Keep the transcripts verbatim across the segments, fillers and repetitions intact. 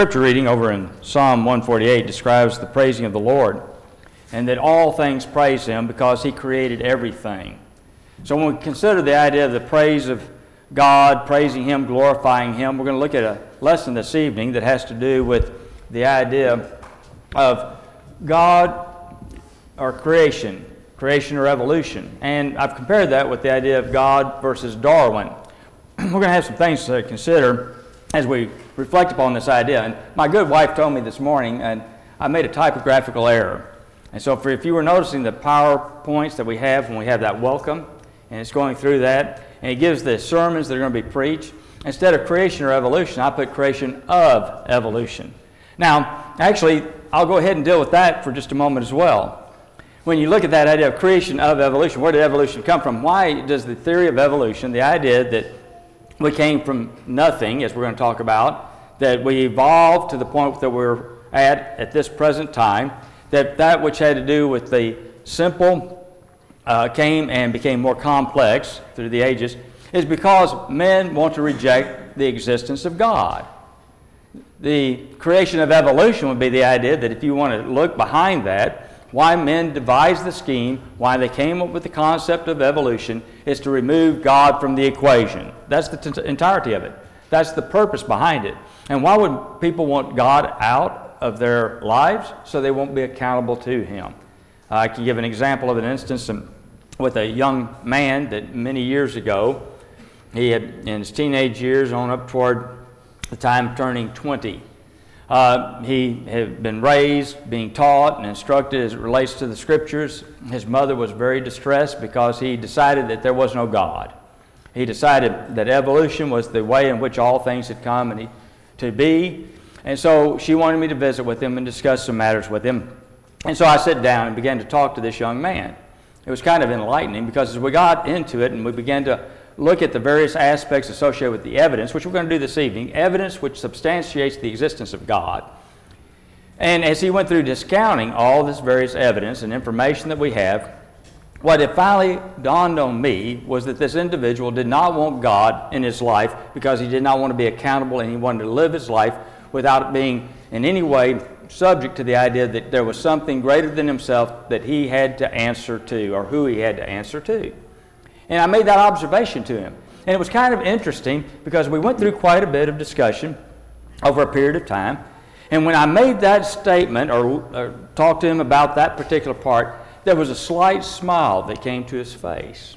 Scripture reading over in Psalm one forty-eight describes the praising of the Lord, and that all things praise Him because He created everything. So when we consider the idea of the praise of God, praising Him, glorifying Him, we're going to look at a lesson this evening that has to do with the idea of God or creation, creation or evolution. And I've compared that with the idea of God versus Darwin. We're going to have some things to consider as we reflect upon this idea. And my good wife told me this morning, and I made a typographical error. And so for, if you were noticing the PowerPoints that we have when we have that welcome, and it's going through that, and it gives the sermons that are going to be preached, instead of creation or evolution, I put creation of evolution. Now, actually, I'll go ahead and deal with that for just a moment as well. When you look at that idea of creation of evolution, where did evolution come from? Why does the theory of evolution, the idea that we came from nothing, as we're going to talk about, that we evolved to the point that we're at at this present time, that that which had to do with the simple uh, came and became more complex through the ages, is because men want to reject the existence of God. The creation of evolution would be the idea that if you want to look behind that, why men devised the scheme, why they came up with the concept of evolution, is to remove God from the equation. That's the t- entirety of it. That's the purpose behind it. And why would people want God out of their lives? So they won't be accountable to Him. Uh, I can give an example of an instance um, with a young man that many years ago, he had in his teenage years on up toward the time of turning twenty. Uh, he had been raised, being taught and instructed as it relates to the Scriptures. His mother was very distressed because he decided that there was no God. He decided that evolution was the way in which all things had come and he, to be. And so she wanted me to visit with him and discuss some matters with him. And so I sat down and began to talk to this young man. It was kind of enlightening because as we got into it and we began to look at the various aspects associated with the evidence, which we're going to do this evening, evidence which substantiates the existence of God. And as he went through discounting all this various evidence and information that we have, what it finally dawned on me was that this individual did not want God in his life because he did not want to be accountable and he wanted to live his life without being in any way subject to the idea that there was something greater than himself that he had to answer to or who he had to answer to. And I made that observation to him. And it was kind of interesting because we went through quite a bit of discussion over a period of time. And when I made that statement or, or talked to him about that particular part, there was a slight smile that came to his face.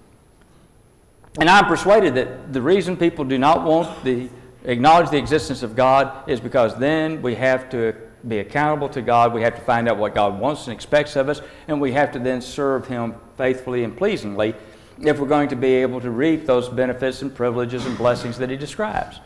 And I'm persuaded that the reason people do not want to acknowledge the existence of God is because then we have to be accountable to God. We have to find out what God wants and expects of us, and we have to then serve Him faithfully and pleasingly if we're going to be able to reap those benefits and privileges and blessings that He describes.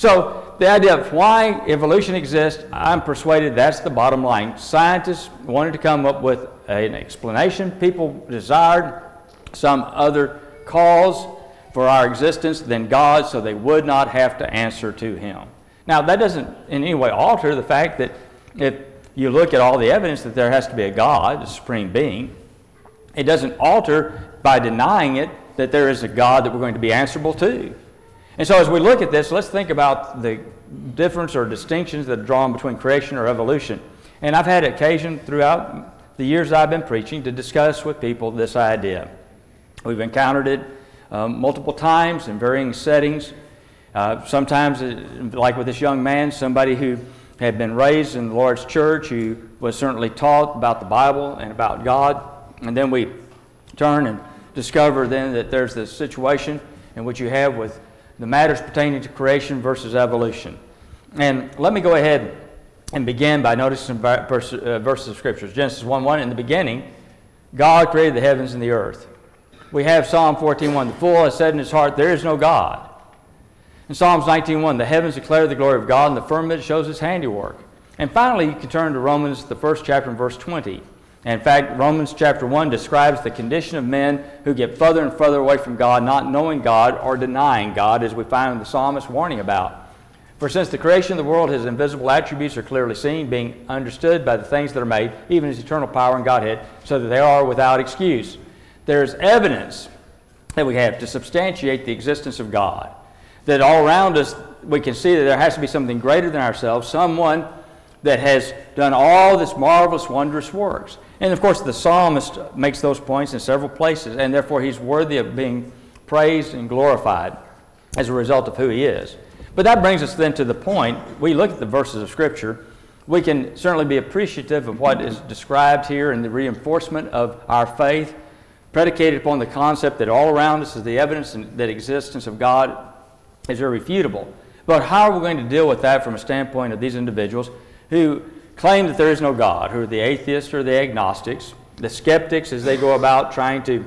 So the idea of why evolution exists, I'm persuaded that's the bottom line. Scientists wanted to come up with an explanation. People desired some other cause for our existence than God, so they would not have to answer to Him. Now, that doesn't in any way alter the fact that if you look at all the evidence that there has to be a God, a supreme being, it doesn't alter by denying it that there is a God that we're going to be answerable to. And so as we look at this, let's think about the difference or distinctions that are drawn between creation or evolution. And I've had occasion throughout the years I've been preaching to discuss with people this idea. We've encountered it um, multiple times in varying settings. Uh, sometimes, like with this young man, somebody who had been raised in the Lord's church, who was certainly taught about the Bible and about God. And then we turn and discover then that there's this situation in which you have with the matters pertaining to creation versus evolution. And let me go ahead and begin by noticing some verse, uh, verses of Scriptures. Genesis one one, in the beginning, God created the heavens and the earth. We have Psalm fourteen one, the fool has said in his heart, there is no God. In Psalms nineteen one, the heavens declare the glory of God, and the firmament shows His handiwork. And finally, you can turn to Romans, the first chapter, and verse twenty. And in fact, Romans chapter one describes the condition of men who get further and further away from God, not knowing God or denying God, as we find the psalmist warning about. For since the creation of the world, His invisible attributes are clearly seen, being understood by the things that are made, even His eternal power and Godhead, so that they are without excuse. There is evidence that we have to substantiate the existence of God. That all around us we can see that there has to be something greater than ourselves, someone that has done all this marvelous, wondrous works. And of course, the psalmist makes those points in several places, and therefore he's worthy of being praised and glorified as a result of who he is. But that brings us then to the point, we look at the verses of Scripture, we can certainly be appreciative of what is described here in the reinforcement of our faith, predicated upon the concept that all around us is the evidence that the existence of God is irrefutable. But how are we going to deal with that from a standpoint of these individuals who claim that there is no God, who are the atheists or the agnostics, the skeptics as they go about trying to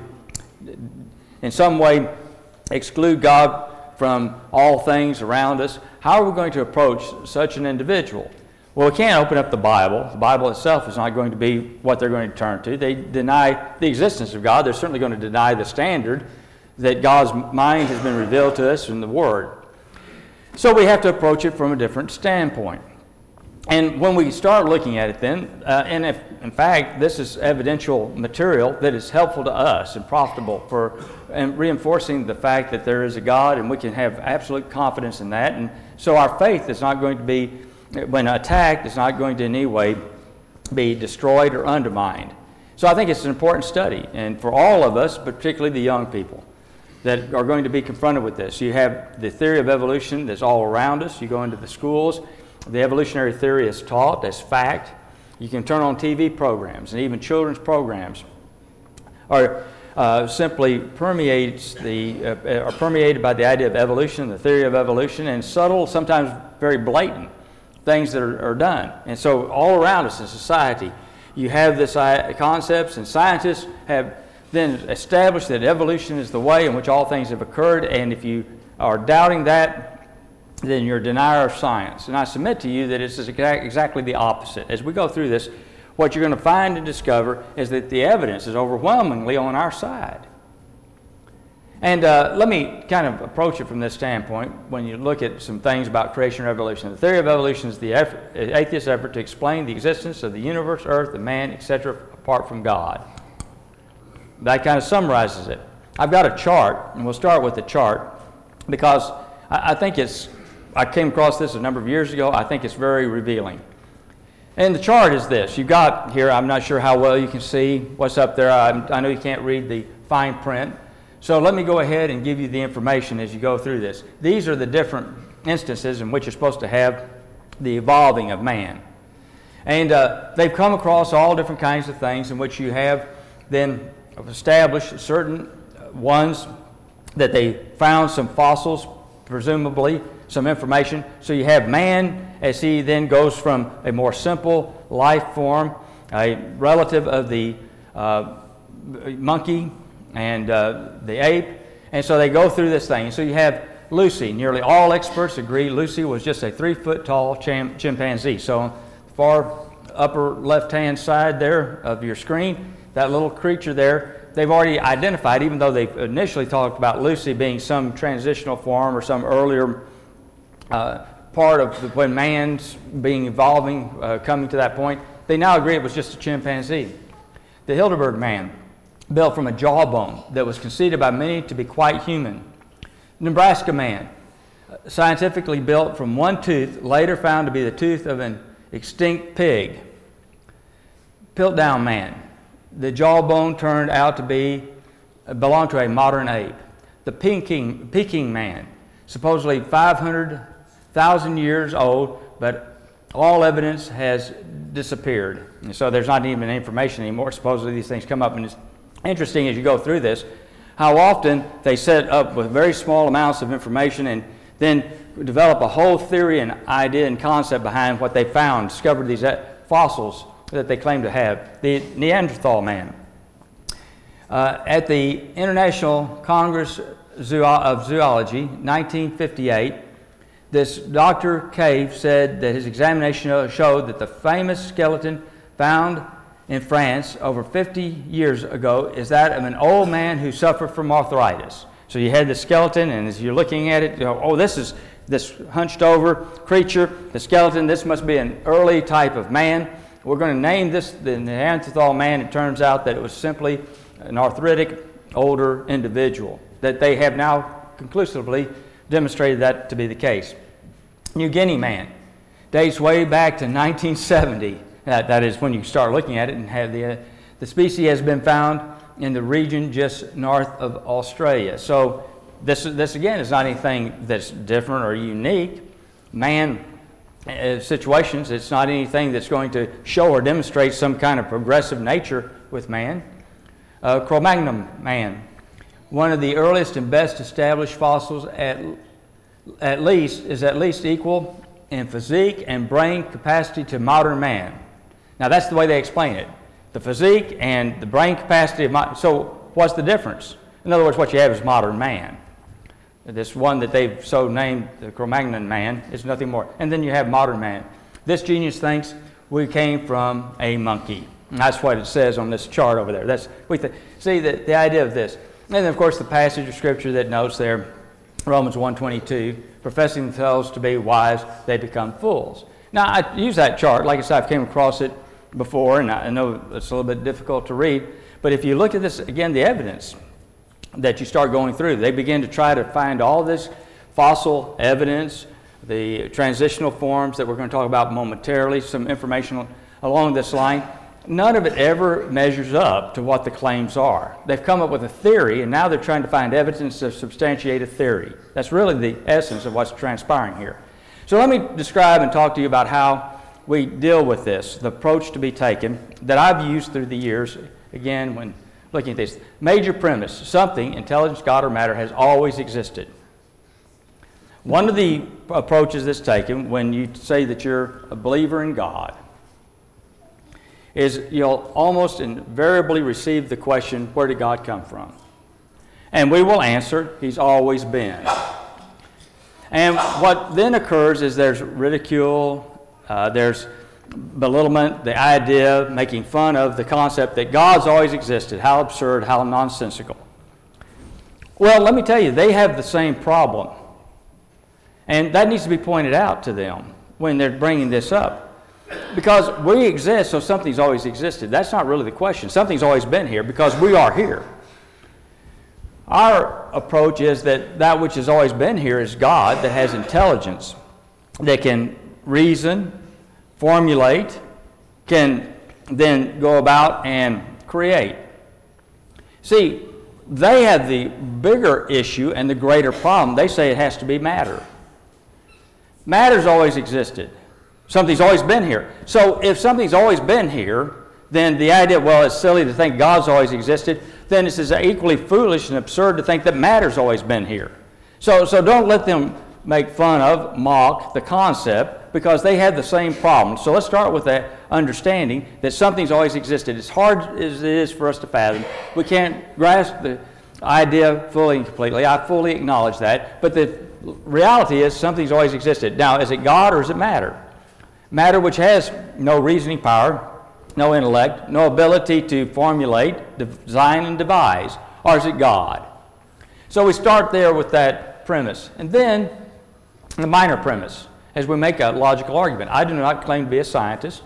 in some way exclude God from all things around us? How are we going to approach such an individual? Well, we can't open up the Bible. The Bible itself is not going to be what they're going to turn to. They deny the existence of God. They're certainly going to deny the standard that God's mind has been revealed to us in the Word. So we have to approach it from a different standpoint. And when we start looking at it then, uh, and if, in fact, this is evidential material that is helpful to us and profitable for and reinforcing the fact that there is a God, and we can have absolute confidence in that. And so our faith is not going to be, when attacked, is not going to in any way be destroyed or undermined. So I think it's an important study, and for all of us, particularly the young people, that are going to be confronted with this. You have the theory of evolution that's all around us. You go into the schools, the evolutionary theory is taught as fact. You can turn on T V programs, and even children's programs are uh, simply permeates the uh, are permeated by the idea of evolution, the theory of evolution, and subtle, sometimes very blatant things that are, are done. And so all around us in society, you have this uh, concepts, and scientists have then established that evolution is the way in which all things have occurred, and if you are doubting that, then you're a denier of science. And I submit to you that it's exactly the opposite. As we go through this, what you're going to find and discover is that the evidence is overwhelmingly on our side. And uh, let me kind of approach it from this standpoint when you look at some things about creation or evolution. The theory of evolution is the effort, atheist effort to explain the existence of the universe, earth, and man, et cetera, apart from God. That kind of summarizes it. I've got a chart, and we'll start with the chart because I, I think it's, I came across this a number of years ago. I think it's very revealing. And the chart is this. You've got here, I'm not sure how well you can see what's up there. I, I know you can't read the fine print. So let me go ahead and give you the information as you go through this. These are the different instances in which you're supposed to have the evolving of man. And uh, they've come across all different kinds of things in which you have then established certain ones that they found some fossils, presumably some information. So you have man as he then goes from a more simple life form, a relative of the uh, monkey and uh, the ape, and so they go through this thing. So you have Lucy. Nearly all experts agree Lucy was just a three-foot-tall chim chimpanzee. So on the far upper left-hand side there of your screen, that little creature there, they've already identified, even though they've initially talked about Lucy being some transitional form or some earlier uh, part of the, when man's being evolving, uh, coming to that point, they now agree it was just a chimpanzee. The Heidelberg man, built from a jawbone that was conceded by many to be quite human. Nebraska man, scientifically built from one tooth, later found to be the tooth of an extinct pig. Piltdown man, the jawbone turned out to be belonged to a modern ape. The Peking, Peking man, supposedly five hundred thousand years old, but all evidence has disappeared. And so there's not even information anymore. Supposedly these things come up, and it's interesting as you go through this, how often they set up with very small amounts of information and then develop a whole theory and idea and concept behind what they found, discovered these fossils that they claim to have. The Neanderthal man. Uh, at the International Congress of Zoology, nineteen fifty-eight, this Doctor Cave said that his examination showed that the famous skeleton found in France over fifty years ago is that of an old man who suffered from arthritis. So you had the skeleton, and as you're looking at it, you know, oh, this is this hunched over creature, the skeleton, this must be an early type of man. We're going to name this the Neanderthal man. It turns out that it was simply an arthritic, older individual, that they have now conclusively demonstrated that to be the case. New Guinea man dates way back to nineteen seventy. That, that is when you start looking at it, and have the, uh, the species has been found in the region just north of Australia. So this, this again is not anything that's different or unique. Man uh, situations, it's not anything that's going to show or demonstrate some kind of progressive nature with man. Uh, Cro-Magnon man, one of the earliest and best established fossils, at, at least, is at least equal in physique and brain capacity to modern man. Now that's the way they explain it. The physique and the brain capacity of my, so what's the difference? In other words, what you have is modern man. This one that they've so named the Cro-Magnon man is nothing more. And then you have modern man. This genius thinks we came from a monkey. And that's what it says on this chart over there. That's, we th see the, the idea of this. And then of course the passage of scripture that notes there, Romans one twenty-two, professing themselves to be wise, they become fools. Now I use that chart, like I said, I've came across it before, and I know it's a little bit difficult to read, but if you look at this, again, the evidence that you start going through, they begin to try to find all this fossil evidence, the transitional forms that we're going to talk about momentarily, some information along this line. None of it ever measures up to what the claims are. They've come up with a theory, and now they're trying to find evidence to substantiate a theory. That's really the essence of what's transpiring here. So let me describe and talk to you about how we deal with this, the approach to be taken that I've used through the years, again, when looking at this. Major premise, something, intelligence, God, or matter, has always existed. One of the approaches that's taken when you say that you're a believer in God is you'll almost invariably receive the question, where did God come from? And we will answer, He's always been. And what then occurs is there's ridicule, uh, there's belittlement, the idea, making fun of the concept that God's always existed. How absurd, how nonsensical. Well, let me tell you, they have the same problem. And that needs to be pointed out to them when they're bringing this up. Because we exist, so something's always existed. That's not really the question. Something's always been here because we are here. Our approach is that that which has always been here is God, that has intelligence, that can reason, formulate, can then go about and create. See, they have the bigger issue and the greater problem. They say it has to be matter. Matter's always existed. Something's always been here. So if something's always been here, then the idea, well, it's silly to think God's always existed, then it's as equally foolish and absurd to think that matter's always been here. So, so don't let them make fun of, mock the concept, because they have the same problem. So let's start with that understanding that something's always existed. As hard as it is for us to fathom, we can't grasp the idea fully and completely. I fully acknowledge that. But the reality is something's always existed. Now, is it God or is it matter? Matter which has no reasoning power, no intellect, no ability to formulate, design, and devise. Or is it God? So we start there with that premise. And then the minor premise, as we make a logical argument. I do not claim to be a scientist.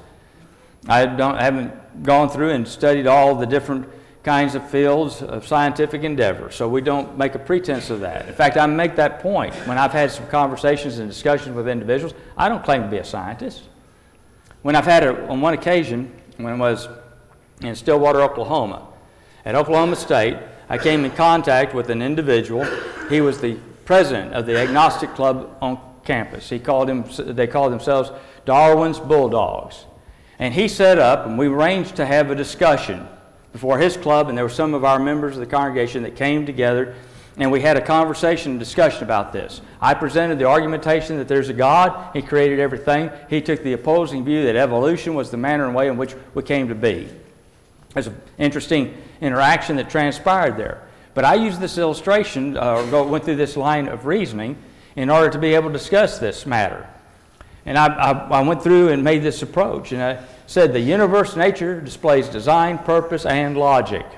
I don't, haven't gone through and studied all the different kinds of fields of scientific endeavor, so we don't make a pretense of that. In fact, I make that point when I've had some conversations and discussions with individuals. I don't claim to be a scientist. When I've had it on one occasion, when I was in Stillwater, Oklahoma, at Oklahoma State, I came in contact with an individual. He was the president of the Agnostic Club on campus. He called him, they called themselves Darwin's Bulldogs. And he set up, and we arranged to have a discussion before his club, and there were some of our members of the congregation that came together, and we had a conversation and discussion about this. I presented the argumentation that there's a God, He created everything. He took the opposing view that evolution was the manner and way in which we came to be. There's an interesting interaction that transpired there. But I used this illustration, uh, or went through this line of reasoning in order to be able to discuss this matter. And I, I, I went through and made this approach, and I said the universe, nature, displays design, purpose, and logic.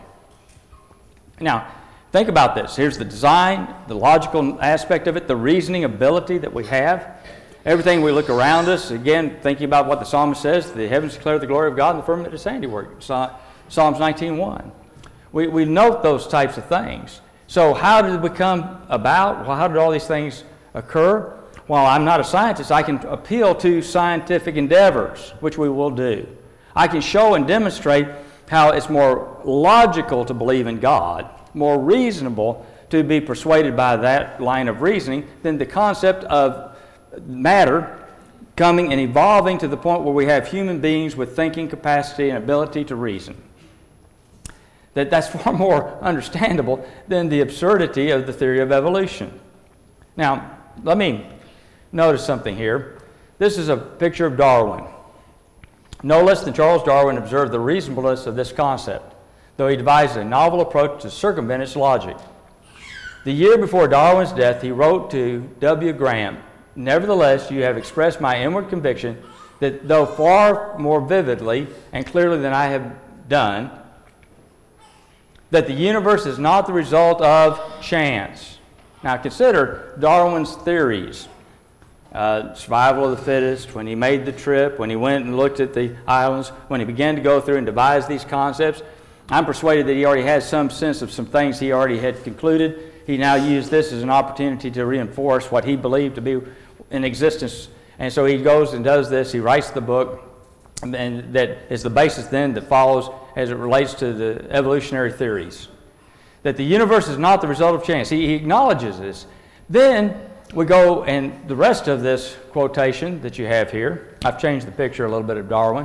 Now, think about this. Here's the design, the logical aspect of it, the reasoning ability that we have. Everything we look around us, again, thinking about what the psalmist says, the heavens declare the glory of God and the firmament His handiwork, Psalms nineteen one. We, we note those types of things. So how did it become about? Well, how did all these things occur? while I'm not a scientist, I can appeal to scientific endeavors, which we will do. I can show and demonstrate how it's more logical to believe in God, more reasonable to be persuaded by that line of reasoning than the concept of matter coming and evolving to the point where we have human beings with thinking capacity and ability to reason. That that's far more understandable than the absurdity of the theory of evolution. Now, let me notice something here. This is a picture of Darwin. No less than Charles Darwin observed the reasonableness of this concept, though he devised a novel approach to circumvent its logic. The year before Darwin's death, he wrote to W. Graham, "Nevertheless, you have expressed my inward conviction that though far more vividly and clearly than I have done, that the universe is not the result of chance." Now consider Darwin's theories. Uh, survival of the fittest, when he made the trip, when he went and looked at the islands, when he began to go through and devise these concepts. I'm persuaded that he already had some sense of some things he already had concluded. He now used this as an opportunity to reinforce what he believed to be in existence. And so he goes and does this. He writes the book, and, and that is the basis then that follows as it relates to the evolutionary theories. That the universe is not the result of chance. He, he acknowledges this. Then we go, and the rest of this quotation that you have here, I've changed the picture a little bit of Darwin.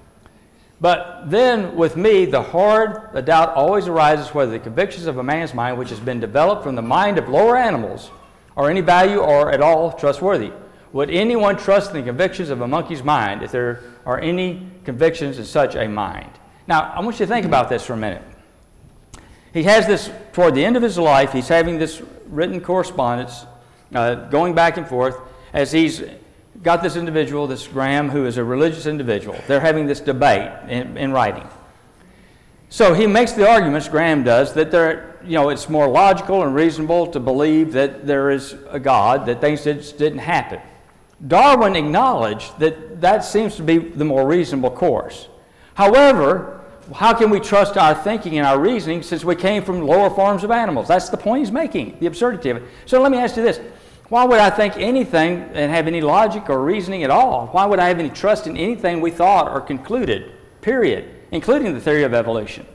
But then with me, the hard the doubt always arises whether the convictions of a man's mind, which has been developed from the mind of lower animals, are any value or at all trustworthy. Would anyone trust in the convictions of a monkey's mind if there are any convictions in such a mind? Now, I want you to think about this for a minute. He has this, toward the end of his life, he's having this written correspondence uh, going back and forth as he's got this individual, this Graham, who is a religious individual. They're having this debate in, in writing. So he makes the arguments, Graham does, that there, you know, it's more logical and reasonable to believe that there is a God, that things just didn't happen. Darwin acknowledged that that seems to be the more reasonable course. However, how can we trust our thinking and our reasoning since we came from lower forms of animals? That's the point he's making, the absurdity of it. So let me ask you this. Why would I think anything and have any logic or reasoning at all? Why would I have any trust in anything we thought or concluded, period, including the theory of evolution?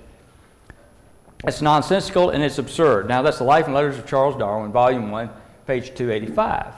It's nonsensical and it's absurd. Now, that's the Life and Letters of Charles Darwin, Volume one, page two eighty-five.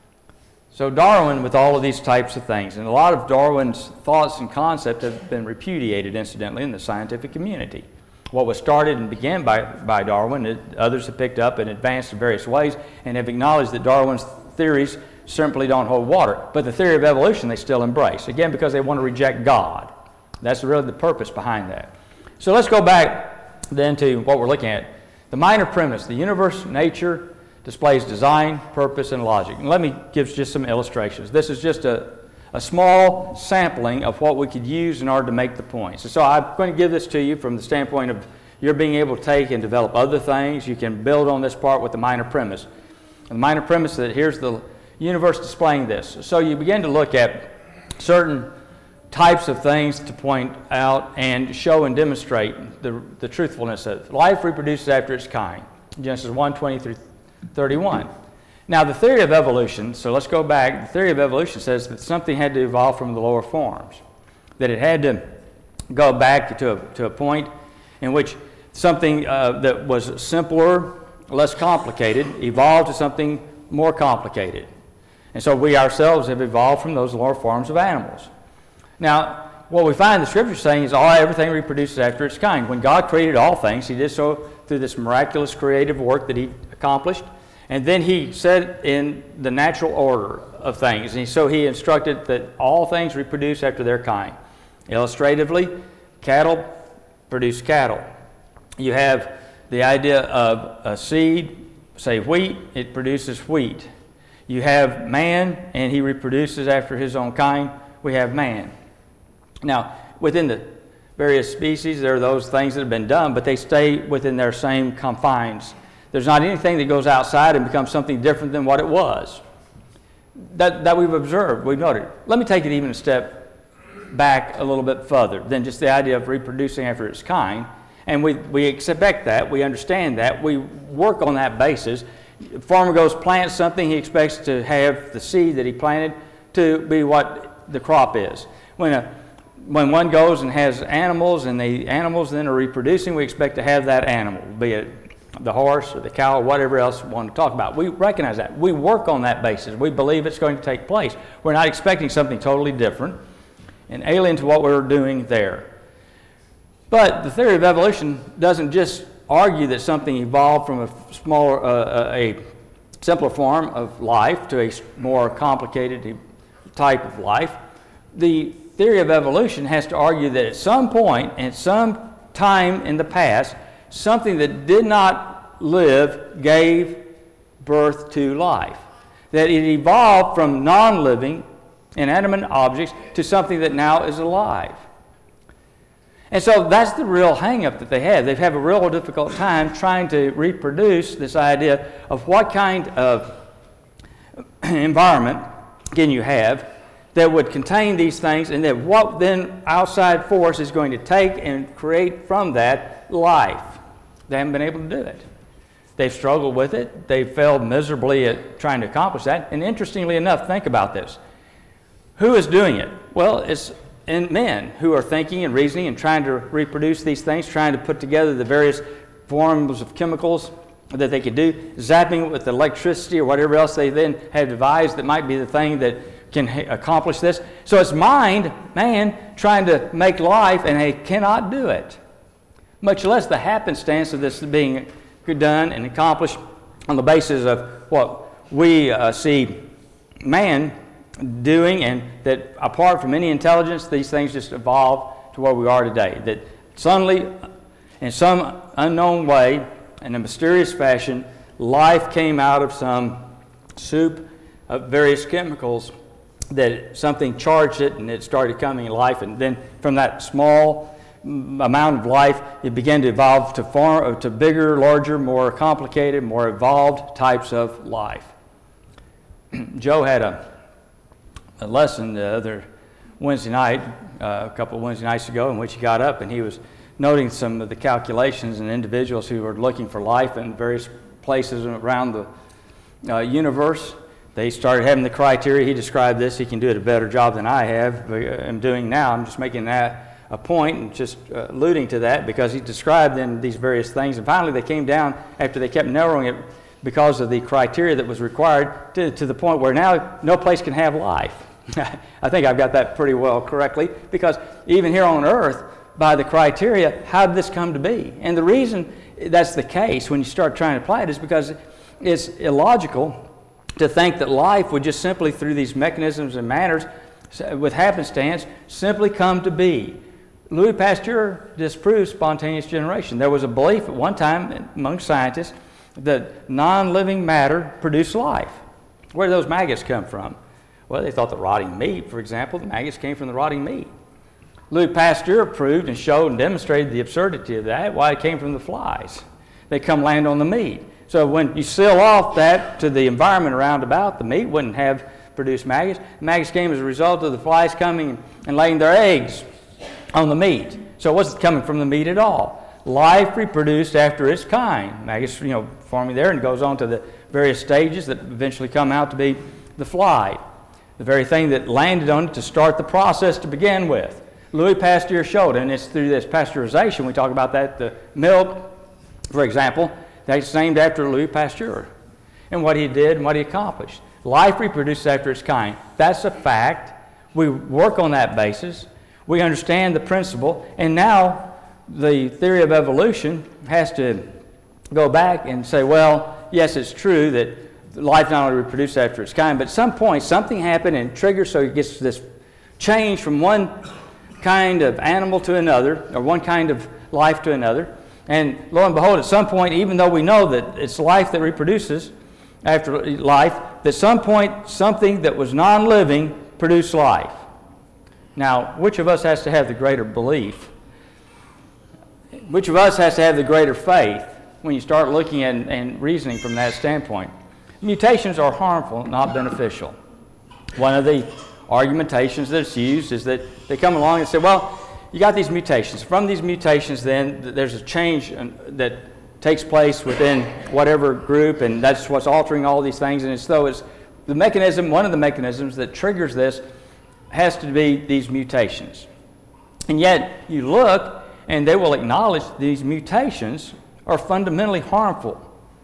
So Darwin, with all of these types of things, and a lot of Darwin's thoughts and concepts have been repudiated, incidentally, in the scientific community. What was started and began by, by Darwin, it, others have picked up and advanced in various ways and have acknowledged that Darwin's theories simply don't hold water. But the theory of evolution they still embrace, again, because they want to reject God. That's really the purpose behind that. So let's go back then to what we're looking at. The minor premise, the universe, nature, displays design, purpose, and logic. And let me give just some illustrations. This is just a, a small sampling of what we could use in order to make the points. So I'm going to give this to you from the standpoint of you're being able to take and develop other things. You can build on this part with the minor premise. And the minor premise is that here's the universe displaying this. So you begin to look at certain types of things to point out and show and demonstrate the, the truthfulness of it. Life reproduces after its kind. Genesis one, twenty through thirty-one. Now the theory of evolution, so let's go back. The theory of evolution says that something had to evolve from the lower forms. That it had to go back to a, to a point in which something uh, that was simpler, less complicated, evolved to something more complicated. And so we ourselves have evolved from those lower forms of animals. Now, what we find the Scripture saying is all everything reproduces after its kind. When God created all things, He did so through this miraculous creative work that He accomplished. And then He said in the natural order of things. And so He instructed that all things reproduce after their kind. Illustratively, cattle produce cattle. You have the idea of a seed, say wheat, it produces wheat. You have man, and he reproduces after his own kind. We have man. Now, within the various species, there are those things that have been done, but they stay within their same confines. There's not anything that goes outside and becomes something different than what it was. That, that we've observed, we've noted. Let me take it even a step back a little bit further than just the idea of reproducing after its kind. And we, we expect that, we understand that, we work on that basis, The farmer goes plant something, he expects to have the seed that he planted to be what the crop is. When, a, when one goes and has animals and the animals then are reproducing, we expect to have that animal, be it the horse or the cow or whatever else we want to talk about. We recognize that. We work on that basis. We believe it's going to take place. We're not expecting something totally different and alien to what we're doing there. But the theory of evolution doesn't just argue that something evolved from a smaller, uh, a simpler form of life to a more complicated type of life. The theory of evolution has to argue that at some point, at some time in the past, something that did not live gave birth to life. That it evolved from non-living, inanimate objects to something that now is alive. And so that's the real hang-up that they have. They have a real difficult time trying to reproduce this idea of what kind of environment can you have that would contain these things, and that what then outside force is going to take and create from that life. They haven't been able to do it. They've struggled with it. They've failed miserably at trying to accomplish that. And interestingly enough, think about this. Who is doing it? Well, it's in men who are thinking and reasoning and trying to reproduce these things, trying to put together the various forms of chemicals that they could do, zapping with electricity or whatever else they then have devised that might be the thing that can accomplish this. So it's mind, man, trying to make life, and they cannot do it, much less the happenstance of this being done and accomplished on the basis of what we uh, see man doing, and that apart from any intelligence, these things just evolve to where we are today. That suddenly, in some unknown way, in a mysterious fashion, life came out of some soup of various chemicals, that something charged it and it started coming to life, and then from that small amount of life, it began to evolve to far, to bigger, larger, more complicated, more evolved types of life. Joe had a, a lesson the other Wednesday night, uh, a couple of Wednesday nights ago, in which he got up and he was noting some of the calculations and individuals who were looking for life in various places around the uh, universe. They started having the criteria. He described this. He can do it a better job than I have. I'm doing now. I'm just making that a point and just uh, alluding to that, because he described then these various things. And finally, they came down after they kept narrowing it because of the criteria that was required to, to the point where now no place can have life. I think I've got that pretty well correctly, because even here on earth, by the criteria, how did this come to be? And the reason that's the case when you start trying to apply it is because it's illogical to think that life would just simply, through these mechanisms and manners, with happenstance, simply come to be. Louis Pasteur disproved spontaneous generation. There was a belief at one time among scientists that non-living matter produced life. Where did those maggots come from? Well, they thought the rotting meat, for example, the maggots came from the rotting meat. Louis Pasteur proved and showed and demonstrated the absurdity of that, why it came from the flies. They come land on the meat. So when you seal off that to the environment around about, the meat wouldn't have produced maggots. Maggots came as a result of the flies coming and laying their eggs on the meat. So it wasn't coming from the meat at all. Life reproduced after its kind. Maggots, you know, forming there, and goes on to the various stages that eventually come out to be the fly. The very thing that landed on it to start the process to begin with. Louis Pasteur showed, and it's through this pasteurization, we talk about that, the milk, for example, that's named after Louis Pasteur and what he did and what he accomplished. Life reproduces after its kind. That's a fact. We work on that basis. We understand the principle, and now the theory of evolution has to go back and say, well, yes, it's true that life not only reproduces after its kind, but at some point something happened and triggers, so it gets this change from one kind of animal to another, or one kind of life to another. And lo and behold, at some point, even though we know that it's life that reproduces after life, that at some point something that was non-living produced life. Now, which of us has to have the greater belief? Which of us has to have the greater faith when you start looking at and, and reasoning from that standpoint? Mutations are harmful, not beneficial. One of the argumentations that's used is that they come along and say, well, you got these mutations. From these mutations, then, there's a change that takes place within whatever group, and that's what's altering all these things. And it's though it's the mechanism, one of the mechanisms that triggers this has to be these mutations. And yet you look, and they will acknowledge these mutations are fundamentally harmful.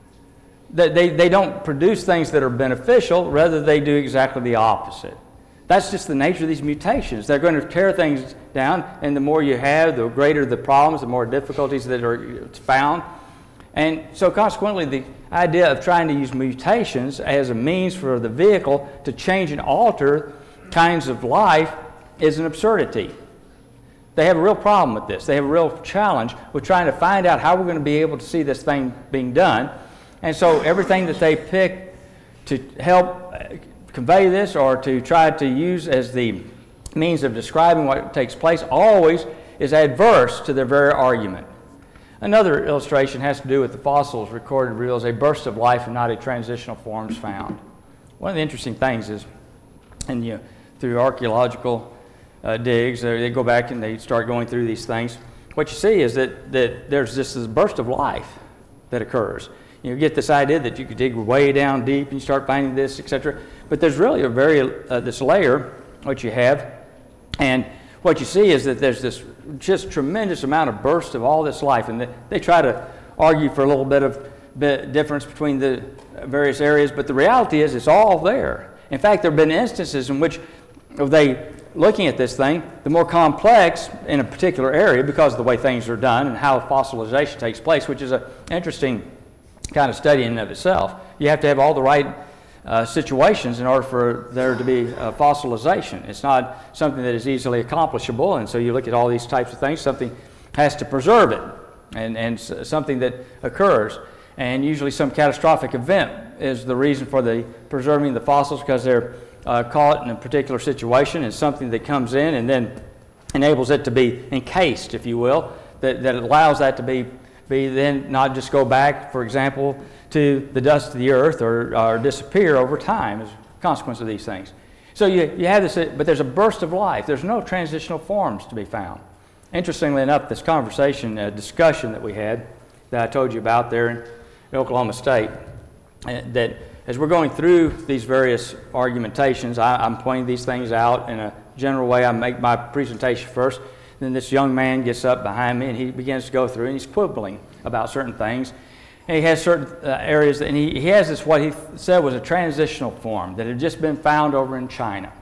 That they, they don't produce things that are beneficial, rather they do exactly the opposite. That's just the nature of these mutations. They're going to tear things down, and the more you have, the greater the problems, the more difficulties that are found. And so consequently, the idea of trying to use mutations as a means for the vehicle to change and alter kinds of life is an absurdity. They have a real problem with this. They have a real challenge with trying to find out how we're going to be able to see this thing being done. And so everything that they pick to help convey this or to try to use as the means of describing what takes place always is adverse to their very argument. Another illustration has to do with the fossils recorded reveals a burst of life and not a transitional forms found. One of the interesting things is, and you know, through archaeological uh, digs, uh, they go back and they start going through these things. What you see is that, that there's just this burst of life that occurs. You get this idea that you could dig way down deep and you start finding this, et cetera. But there's really a very, uh, this layer, what you have, and what you see is that there's this just tremendous amount of burst of all this life. And they, they try to argue for a little bit of bit difference between the various areas, but the reality is it's all there. In fact, there have been instances in which they, looking at this thing, the more complex in a particular area, because of the way things are done and how fossilization takes place, which is an interesting kind of study in and of itself. You have to have all the right uh, situations in order for there to be uh, fossilization. It's not something that is easily accomplishable, and so you look at all these types of things. Something has to preserve it, and, and s something that occurs. And usually some catastrophic event is the reason for the preserving the fossils, because they're uh, caught in a particular situation, and something that comes in and then enables it to be encased, if you will, that, that allows that to be be then not just go back, for example, to the dust of the earth or, or disappear over time as a consequence of these things. So you, you have this, but there's a burst of life. There's no transitional forms to be found. Interestingly enough, this conversation, uh, discussion that we had that I told you about there in Oklahoma State, uh, that as we're going through these various argumentations, I, I'm pointing these things out in a general way. I make my presentation first. Then this young man gets up behind me and he begins to go through and he's quibbling about certain things. And he has certain uh, areas, that, and he, he has this, what he said was a transitional form that had just been found over in China.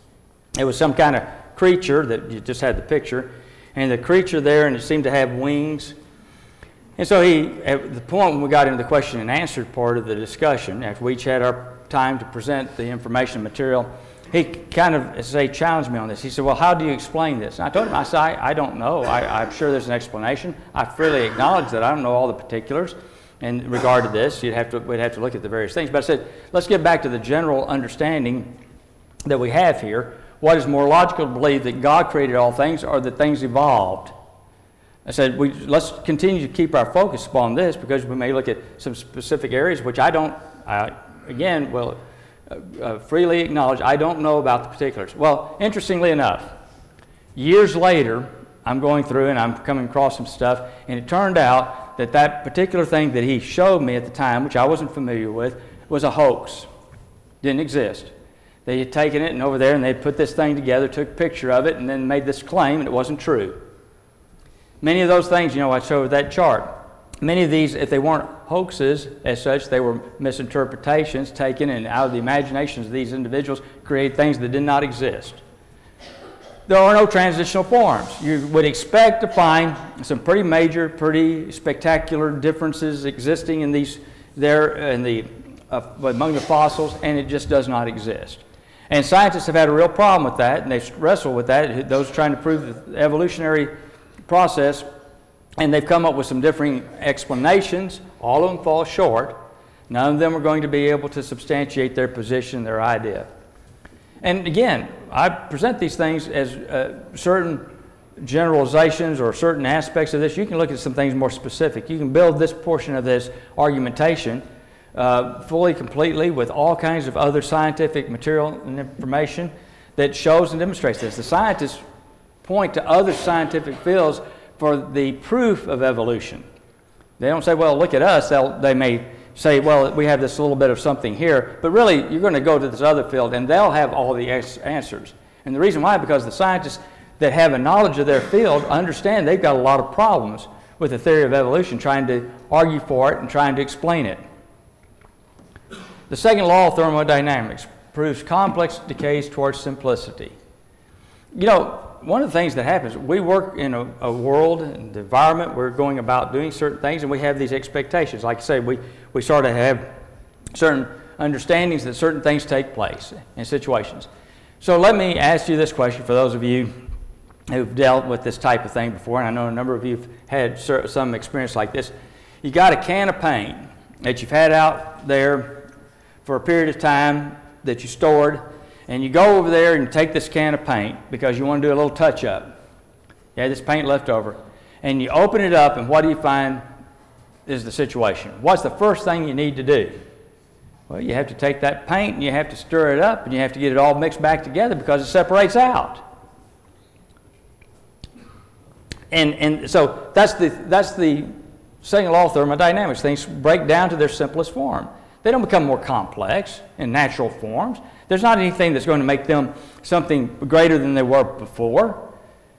It was some kind of creature that you just had the picture, and the creature there, and it seemed to have wings. And so he, at the point when we got into the question and answer part of the discussion, after we each had our time to present the information material, he kind of, as I say, challenged me on this. He said, well, how do you explain this? And I told him, I said, I, I don't know. I, I'm sure there's an explanation. I freely acknowledge that I don't know all the particulars in regard to this. You'd have to, we'd have to look at the various things. But I said, let's get back to the general understanding that we have here. What is more logical to believe, that God created all things or that things evolved? I said, we, let's continue to keep our focus upon this, because we may look at some specific areas, which I don't, I, again, well, Uh, uh, freely acknowledge I don't know about the particulars. Well, interestingly enough, years later, I'm going through and I'm coming across some stuff, and it turned out that that particular thing that he showed me at the time, which I wasn't familiar with, was a hoax. Didn't exist. They had taken it and over there and they put this thing together, took a picture of it, and then made this claim, and it wasn't true. Many of those things, you know, I showed that chart. Many of these, if they weren't hoaxes as such, they were misinterpretations taken and out of the imaginations of these individuals, created things that did not exist. There are no transitional forms. You would expect to find some pretty major, pretty spectacular differences existing in these there in the uh, among the fossils, and it just does not exist. And scientists have had a real problem with that, and they wrestle with that. Those trying to prove the evolutionary process. And they've come up with some differing explanations. All of them fall short. None of them are going to be able to substantiate their position, their idea. And again, I present these things as uh, certain generalizations or certain aspects of this. You can look at some things more specific. You can build this portion of this argumentation uh, fully, completely, with all kinds of other scientific material and information that shows and demonstrates this. The scientists point to other scientific fields for the proof of evolution. They don't say, well, look at us. They'll, they may say, well, we have this little bit of something here. But really, you're going to go to this other field, and they'll have all the answers. And the reason why, because the scientists that have a knowledge of their field understand they've got a lot of problems with the theory of evolution, trying to argue for it and trying to explain it. The second law of thermodynamics proves complex decays towards simplicity. You know, one of the things that happens, we work in a, a world, an environment, we're going about doing certain things, and we have these expectations. Like I say, we, we sort of have certain understandings that certain things take place in situations. So let me ask you this question for those of you who've dealt with this type of thing before, and I know a number of you have had some experience like this. You got a can of paint that you've had out there for a period of time that you stored, and you go over there and you take this can of paint because you want to do a little touch-up. You had this paint left over, and you open it up, and what do you find is the situation? What's the first thing you need to do? Well, you have to take that paint and you have to stir it up, and you have to get it all mixed back together because it separates out. And, and so that's the, that's the second law of thermodynamics. Things break down to their simplest form. They don't become more complex in natural forms. There's not anything that's going to make them something greater than they were before.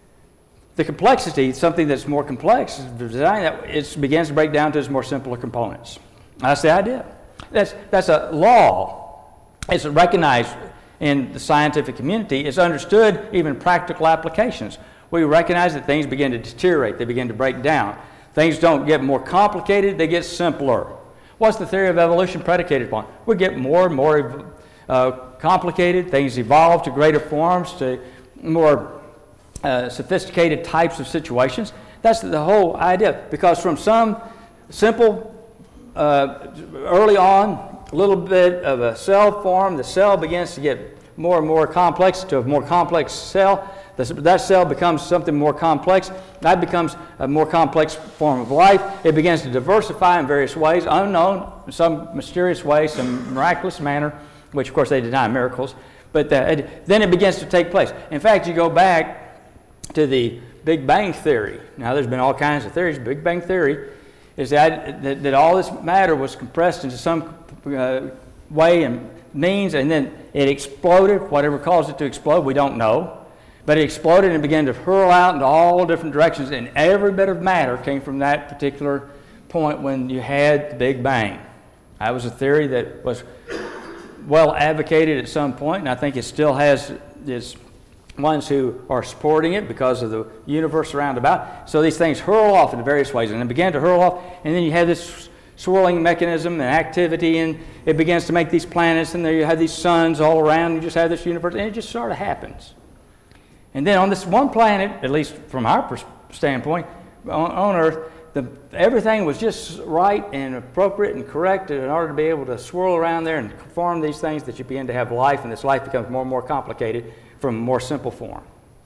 The complexity, something that's more complex, is the design that it begins to break down to its more simpler components. That's the idea. That's, that's a law. It's recognized in the scientific community. It's understood even in practical applications. We recognize that things begin to deteriorate. They begin to break down. Things don't get more complicated. They get simpler. What's the theory of evolution predicated upon? We get more and more uh, complicated. Things evolve to greater forms, to more uh, sophisticated types of situations. That's the whole idea. Because from some simple, uh, early on, a little bit of a cell form, the cell begins to get more and more complex to a more complex cell. That cell becomes something more complex. That becomes a more complex form of life. It begins to diversify in various ways, unknown, in some mysterious way, some miraculous manner, which of course they deny miracles. But the, then it begins to take place. In fact, you go back to the Big Bang Theory. Now there's been all kinds of theories. Big Bang Theory is that, that, that all this matter was compressed into some uh, way and means, and then it exploded. Whatever caused it to explode, we don't know. But it exploded and began to hurl out into all different directions, and every bit of matter came from that particular point when you had the Big Bang. That was a theory that was well advocated at some point, and I think it still has its ones who are supporting it because of the universe around about. So these things hurl off in various ways, and it began to hurl off, and then you have this swirling mechanism and activity, and it begins to make these planets, and there you have these suns all around, you just have this universe, and it just sort of happens. And then on this one planet, at least from our standpoint, on, on Earth, the, everything was just right and appropriate and correct in order to be able to swirl around there and form these things that you begin to have life, and this life becomes more and more complicated from a more simple form.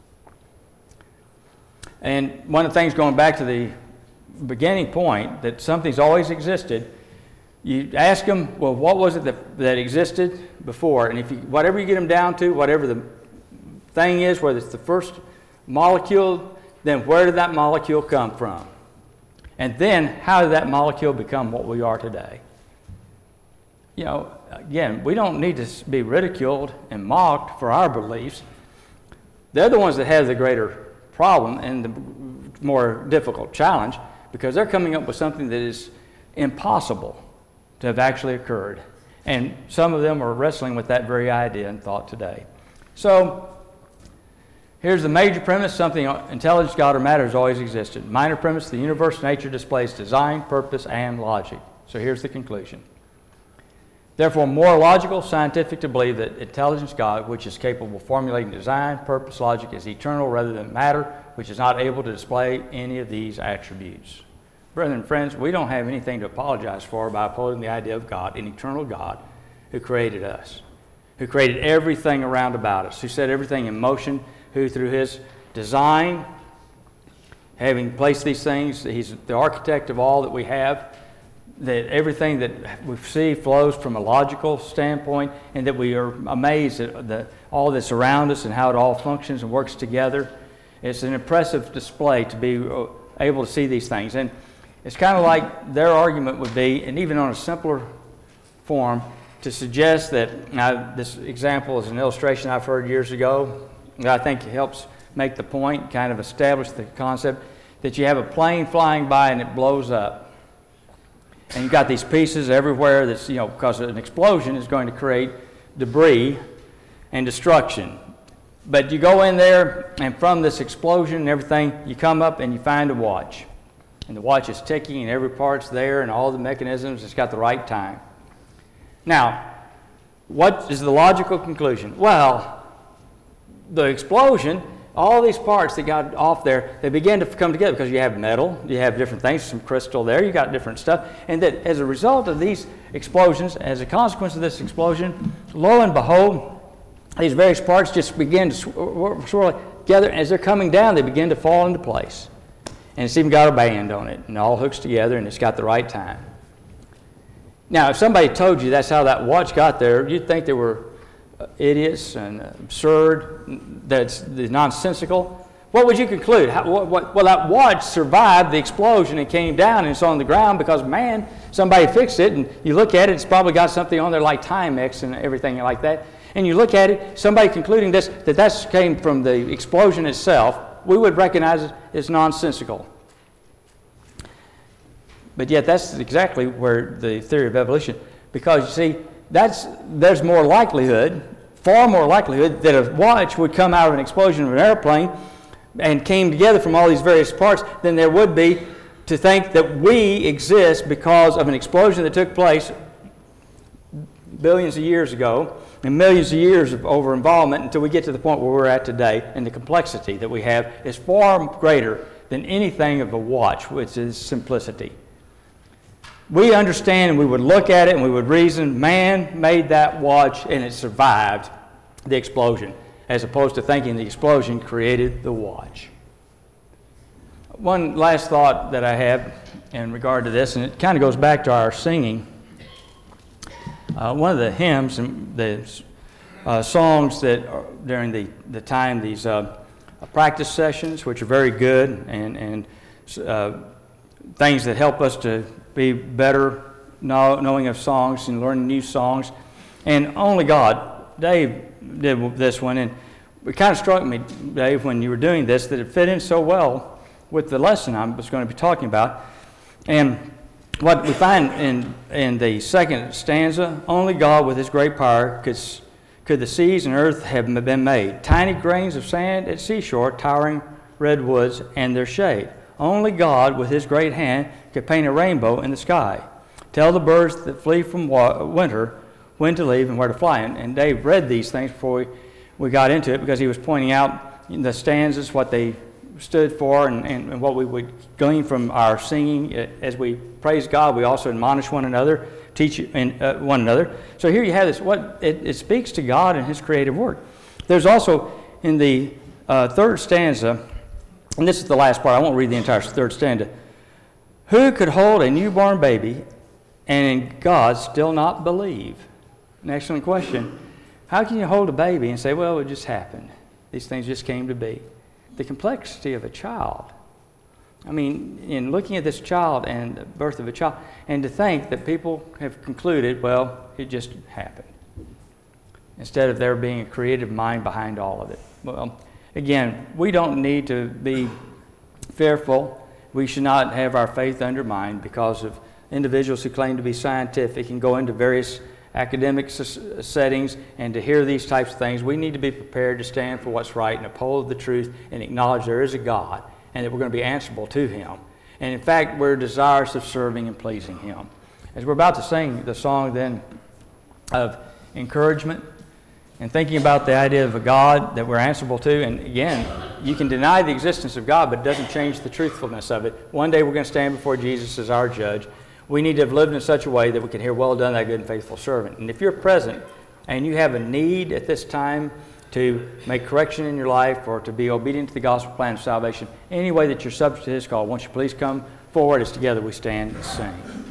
And one of the things, going back to the beginning point, that something's always existed, you ask them, well, what was it that, that existed before? And if you, whatever you get them down to, whatever the thing is, whether it's the first molecule, then where did that molecule come from? And then how did that molecule become what we are today? You know, again, we don't need to be ridiculed and mocked for our beliefs. They're the ones that have the greater problem and the more difficult challenge, because they're coming up with something that is impossible to have actually occurred. And some of them are wrestling with that very idea and thought today. So, here's the major premise: something, intelligence, God, or matter has always existed. Minor premise: the universe, nature displays design, purpose, and logic. So here's the conclusion. Therefore, more logical, scientific to believe that intelligence, God, which is capable of formulating design, purpose, logic, is eternal rather than matter, which is not able to display any of these attributes. Brethren and friends, we don't have anything to apologize for by upholding the idea of God, an eternal God who created us, who created everything around about us, who set everything in motion, who through his design, having placed these things, he's the architect of all that we have, that everything that we see flows from a logical standpoint, and that we are amazed at the, all that's around us and how it all functions and works together. It's an impressive display to be able to see these things. And It's kind of like their argument would be, and even on a simpler form, to suggest that, now this example is an illustration I've heard years ago that I think helps make the point, kind of establish the concept, that you have a plane flying by and it blows up. And you've got these pieces everywhere that's, you know, because an explosion is going to create debris and destruction. But you go in there, and from this explosion and everything, you come up and you find a watch. And the watch is ticking, and every part's there, and all the mechanisms, it's got the right time. Now, what is the logical conclusion? Well, the explosion, all these parts that got off there, they begin to come together because you have metal, you have different things, some crystal there, you got different stuff. And that as a result of these explosions, as a consequence of this explosion, lo and behold, these various parts just begin to swirl, swirl together. As they're coming down, they begin to fall into place. And it's even got a band on it, and it all hooks together, and it's got the right time. Now, if somebody told you that's how that watch got there, you'd think they were idiots and absurd, that's nonsensical. What would you conclude? How, what, what, well, that watch survived the explosion and came down, and it's on the ground because, man, somebody fixed it, and you look at it, it's probably got something on there like Timex and everything like that. And you look at it, somebody concluding this, that that came from the explosion itself, we would recognize it as nonsensical. But yet that's exactly where the theory of evolution, because you see, that's, there's more likelihood, far more likelihood, that a watch would come out of an explosion of an airplane and came together from all these various parts than there would be to think that we exist because of an explosion that took place billions of years ago and millions of years of over-involvement until we get to the point where we're at today, and the complexity that we have is far greater than anything of a watch, which is simplicity. We understand, and we would look at it and we would reason, man made that watch and it survived the explosion, as opposed to thinking the explosion created the watch. One last thought that I have in regard to this, and it kind of goes back to our singing. Uh, one of the hymns and the uh, songs that are during the, the time, these uh, practice sessions, which are very good, and, and uh, things that help us to be better know, knowing of songs and learning new songs. And Only God, Dave did this one, and it kind of struck me, Dave, when you were doing this, that it fit in so well with the lesson I was going to be talking about. And what we find in, in the second stanza, only God with his great power could, could the seas and earth have been made. Tiny grains of sand at seashore, towering redwoods and their shade. Only God with his great hand could paint a rainbow in the sky. Tell the birds that flee from winter when to leave and where to fly. And, and Dave read these things before we, we got into it, because he was pointing out the stanzas, what they stood for, and, and, and what we would glean from our singing. As we praise God, we also admonish one another, teach in, uh, one another. So here you have this, what it, it speaks to God and his creative work. There's also in the uh, third stanza, and this is the last part, I won't read the entire third stanza. Who could hold a newborn baby and in God still not believe? An excellent question. How can you hold a baby and say, well, it just happened. These things just came to be. The complexity of a child. I mean, in looking at this child and the birth of a child, and to think that people have concluded, well, it just happened, instead of there being a creative mind behind all of it. Well, again, we don't need to be fearful. We should not have our faith undermined because of individuals who claim to be scientific and go into various academic settings and to hear these types of things. We need to be prepared to stand for what's right and uphold the truth and acknowledge there is a God and that we're going to be answerable to him. And in fact, we're desirous of serving and pleasing him. As we're about to sing the song then of encouragement and thinking about the idea of a God that we're answerable to, and again, you can deny the existence of God, but it doesn't change the truthfulness of it. One day we're going to stand before Jesus as our judge. We need to have lived in such a way that we can hear, well done, thy good and faithful servant. And if you're present and you have a need at this time to make correction in your life or to be obedient to the gospel plan of salvation, any way that you're subject to his call, won't you please come forward as together we stand and sing.